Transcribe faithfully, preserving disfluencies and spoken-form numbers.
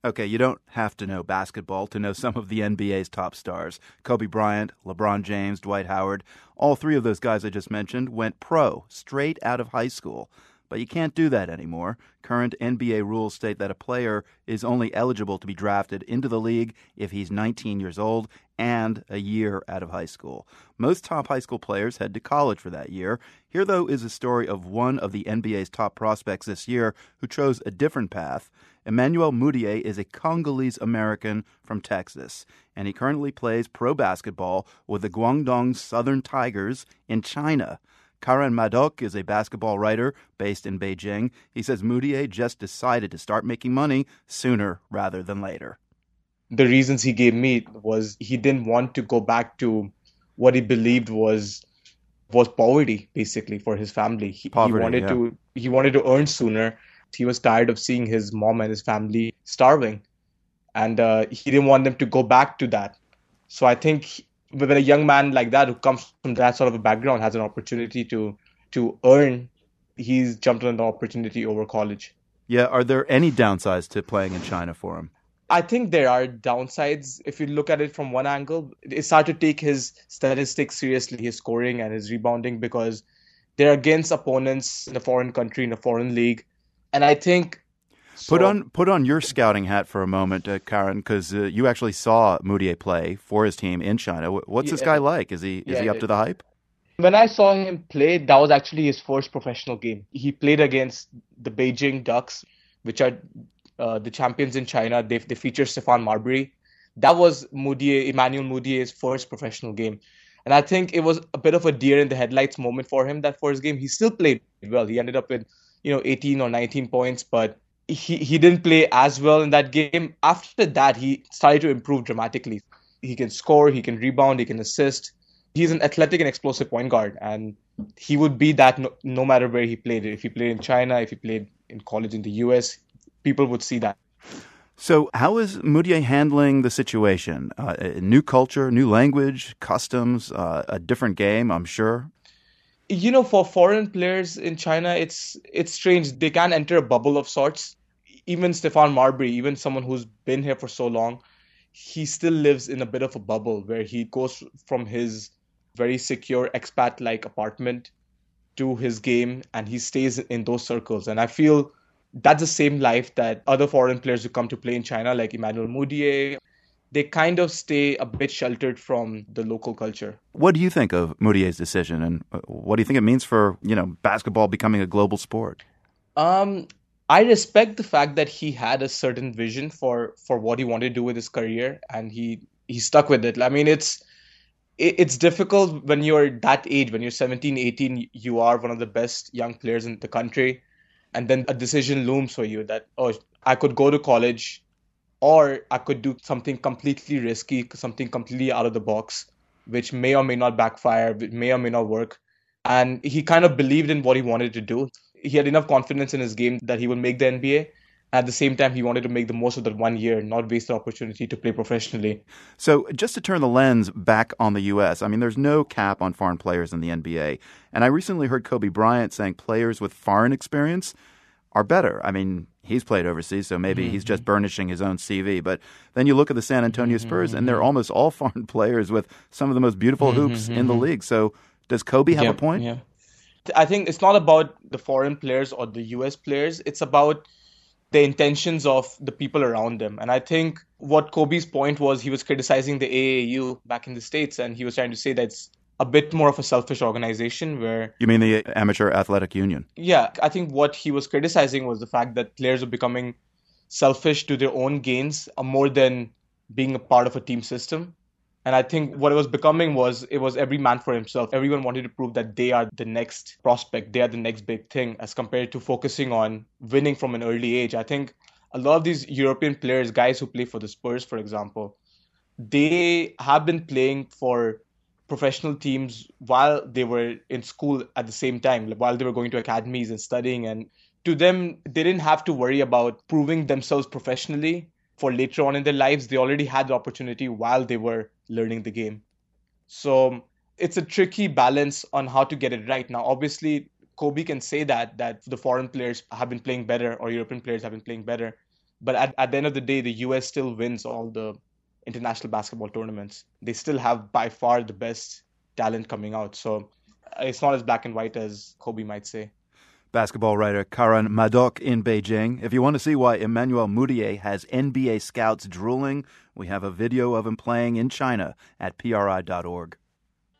Okay, you don't have to know basketball to know some of the N B A's top stars. Kobe Bryant, LeBron James, Dwight Howard, all three of those guys I just mentioned went pro straight out of high school. But you can't do that anymore. Current N B A rules state that a player is only eligible to be drafted into the league if he's nineteen years old and a year out of high school. Most top high school players head to college for that year. Here, though, is a story of one of the N B A's top prospects this year who chose a different path. Emmanuel Mudiay is a Congolese-American from Texas, and he currently plays pro basketball with the Guangdong Southern Tigers in China. Karan Madok is a basketball writer based in Beijing. He says Mudiay just decided to start making money sooner rather than later. The reasons he gave me was he didn't want to go back to what he believed was was poverty, basically, for his family. He, Poverty, he wanted yeah. to he wanted to earn sooner. He was tired of seeing his mom and his family starving, and uh, he didn't want them to go back to that. So I think when a young man like that who comes from that sort of a background has an opportunity to to earn, he's jumped on the opportunity over college. Yeah, are there any downsides to playing in China for him? I think there are downsides. If you look at it from one angle, it's hard to take his statistics seriously, his scoring and his rebounding, because they're against opponents in a foreign country, in a foreign league. And I think... So, Put on put on your scouting hat for a moment, uh, Karen, because uh, you actually saw Mudiay play for his team in China. What's this Yeah, guy like? Is he is yeah, he up to the hype? when I saw him play, that was actually his first professional game. He played against the Beijing Ducks, which are uh, the champions in China. They they feature Stephon Marbury. That was Mudiay, Emmanuel Mudiay's first professional game. And I think it was a bit of a deer in the headlights moment for him that first game. He still played well. He ended up with, you know, eighteen or nineteen points, but he, he didn't play as well in that game. After that, he started to improve dramatically. He can score, he can rebound, he can assist. He's an athletic and explosive point guard, and he would be that no, no matter where he played. If he played in China, if he played in college in the U S, people would see that. So how is Mudiay handling the situation? Uh, a new culture, new language, customs, uh, a different game, I'm sure. You know, for foreign players in China, it's it's strange. They can enter a bubble of sorts. Even Stephon Marbury, even someone who's been here for so long, he still lives in a bit of a bubble where he goes from his very secure expat-like apartment to his game, and he stays in those circles. And I feel that's the same life that other foreign players who come to play in China, like Emmanuel Mudiay, they kind of stay a bit sheltered from the local culture. What do you think of Mudiay's decision, and what do you think it means for, you know, basketball becoming a global sport? Um, I respect the fact that he had a certain vision for, for what he wanted to do with his career, and he, he stuck with it. I mean, it's it, it's difficult when you're that age, when you're seventeen, eighteen, you are one of the best young players in the country, and then a decision looms for you that, oh, I could go to college, or I could do something completely risky, something completely out of the box, which may or may not backfire, which may or may not work. And he kind of believed in what he wanted to do. He had enough confidence in his game that he would make the N B A. At the same time, he wanted to make the most of that one year, not waste the opportunity to play professionally. So just to turn the lens back on the U S, I mean, there's no cap on foreign players in the N B A. And I recently heard Kobe Bryant saying players with foreign experience are better. I mean, he's played overseas, so maybe mm-hmm. he's just burnishing his own C V. But then you look at the San Antonio Spurs, mm-hmm. and they're almost all foreign players with some of the most beautiful mm-hmm. hoops in the league. So does Kobe have yeah, a point? Yeah. I think it's not about the foreign players or the U S players. It's about the intentions of the people around them. And I think what Kobe's point was, he was criticizing the A A U back in the States, and he was trying to say that it's a bit more of a selfish organization where... You mean the Amateur Athletic Union? Yeah, I think what he was criticizing was the fact that players are becoming selfish to their own gains uh, more than being a part of a team system. And I think what it was becoming was, it was every man for himself. Everyone wanted to prove that they are the next prospect, they are the next big thing, as compared to focusing on winning from an early age. I think a lot of these European players, guys who play for the Spurs, for example, they have been playing for professional teams while they were in school at the same time, while they were going to academies and studying. And to them, they didn't have to worry about proving themselves professionally for later on in their lives. They already had the opportunity while they were learning the game. So it's a tricky balance on how to get it right. Now, obviously, Kobe can say that, that the foreign players have been playing better or European players have been playing better. But at, at the end of the day, the U S still wins all the international basketball tournaments. They still have by far the best talent coming out. So it's not as black and white as Kobe might say. Basketball writer Karan Madok in Beijing. If you want to see why Emmanuel Mudiay has N B A scouts drooling, we have a video of him playing in China at P R I dot org.